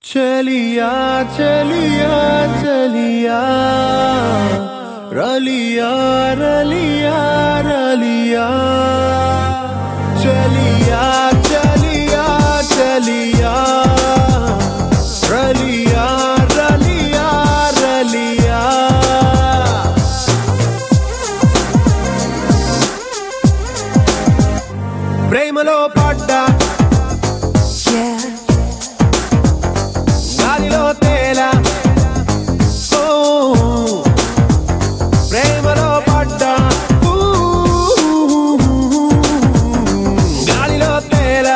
चलिया चलिया चलिया रलिया रलिया रलिया चलिया चलिया चलिया रलिया रलिया रलिया प्रेमलो पड्डा గాలిలో తేలా ప్రేమలో పడ్డా గాలిలో తేలా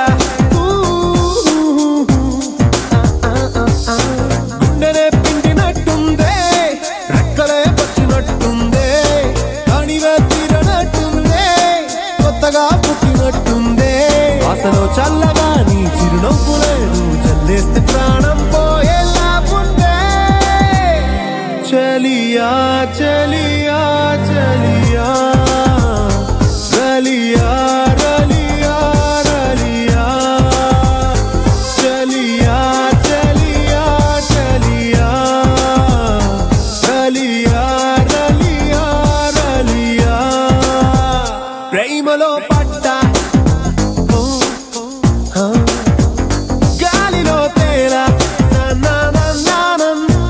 గుండెనే పిండినట్టుందే రెక్కలే పచ్చినట్టుందే కణివే తీరనట్టుందే కొత్తగా పుట్టినట్టుందే అసలు చల్లగా నీ చిరునవ్వులే నువ్వు చల్లేస్తే ప్రాణం चलिया चलिया चलिया रलिया रलिया रलिया चलिया चलिया चलिया रलिया रलिया रलिया प्रेमलो पट्टा गालिलो तेरा ना ना ना ना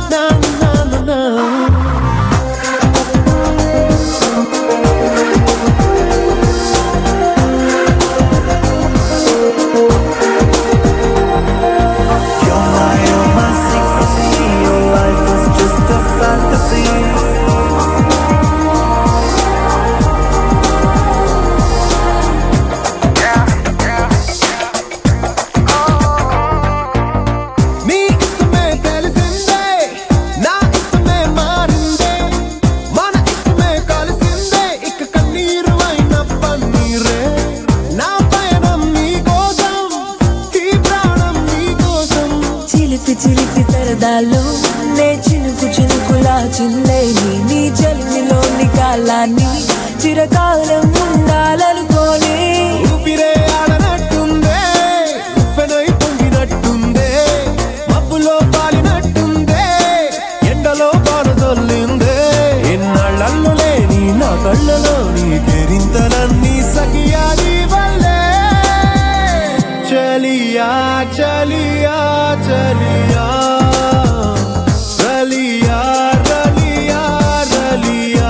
చిలిపి సరదాలు నే చినుకు చినుకులా చిల్లేని నీ జలిమిలోని కాలాన్ని చిరకాలం ఉండాలనుకోని ఊపిరే ఆడనట్టుందే ఉప్పెనై పొంగినట్టుందే మబ్బులో పాలినట్టుందే ఎండలో బారదొల్లిందే ఎన్నాళ్ళల్లులే నీ నా కళ్ళలో నీ కేరింతలన్నీ సఖియాని వల్లే చలియా చలియా चलिया रलिया रलिया रलिया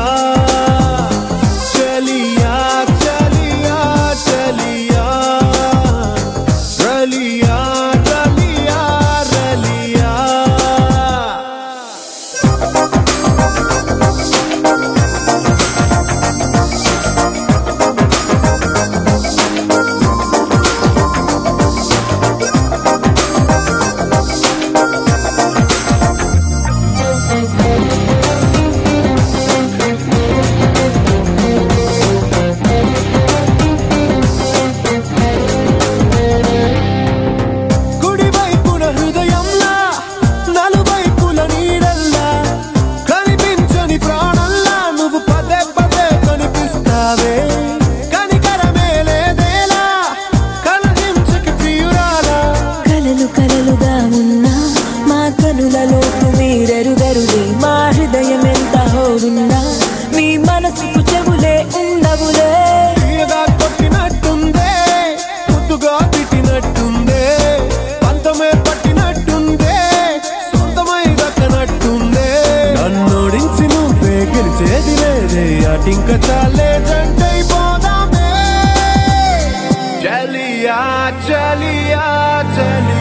चलिया चलिया चलिया रलिया रलिया रलिया కలలుగా ఉన్నా మా కనులలోకి మీరెరుగరులే మా హృదయం ఎంత హోరున్నా మీ మనసుకు చెవులే ఉండవులే తీయగా కొట్టినట్టుందే ముద్దుగా తిట్టినట్టుందే పంతమే పట్టినట్టుందే సొంతమై దక్కనట్టుందే నన్నోడించి నువ్వే గెలిచేది లేదే అటింక చాలే జంటైపోదామే చలియా చలియా చలి